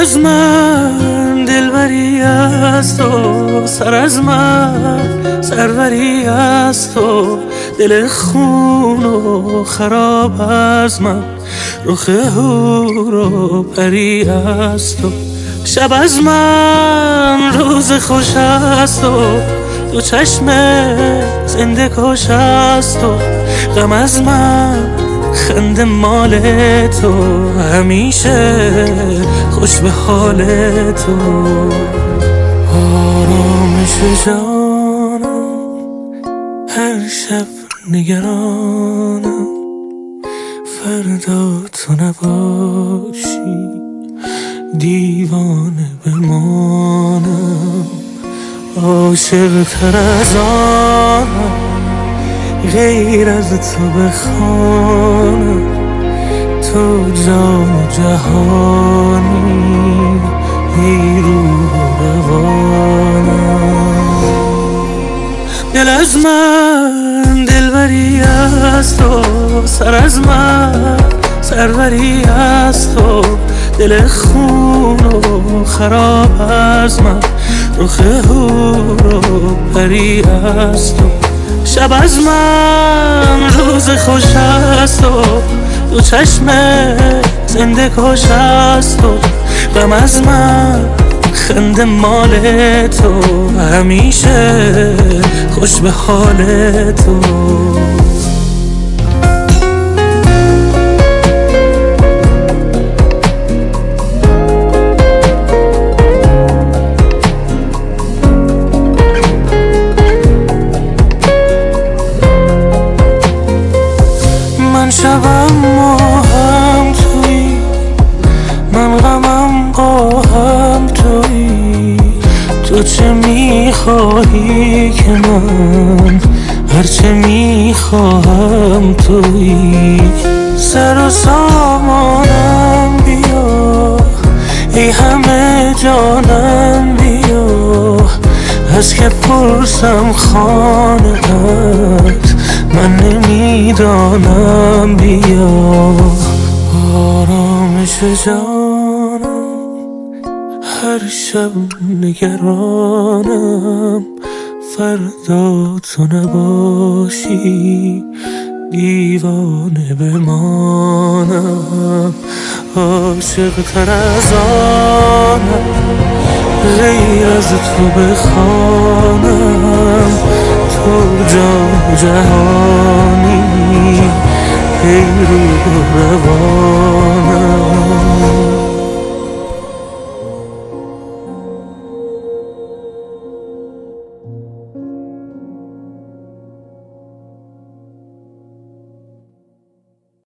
از من دلبری از تو، سر از من سروری از تو، دل خون و خراب از من، رخ هور و پری از تو. شب از من روز خوش از تو، دو چشم زنده کش از تو. غم از من خنده مال تو، همیشه خوش به حال تو. آرامش جانم هر شب نگرانم، فردا تو نباشی دیوانه بمانم. عاشق تر از آنم غیر از تو بخوانم، تو جان و جهانی ای روح و روانم. دل از من دلبری از تو، سر از من سروری از تو، دل خون و خراب از من، رخ هور و پری از تو. شب از من روز خوش از تو، دو چشم زنده کش از تو. غم از من خنده مال تو، همیشه خوش به حال تو. من شبم ماهم تویی، من غمم قاهم تویی. تو چه میخواهی که من هرچه میخواهم تویی. سر و سامانم بیا، ای همه جانم بیا. از که پرسم خانه‌ات من نمیدانم بیا. آرامش جانم هر شب نگرانم، فردا تو نباشی دیوانه بمانم. عاشق تر از آنم غیر از تو بخوانم، تو جان جهانی ای روح روان.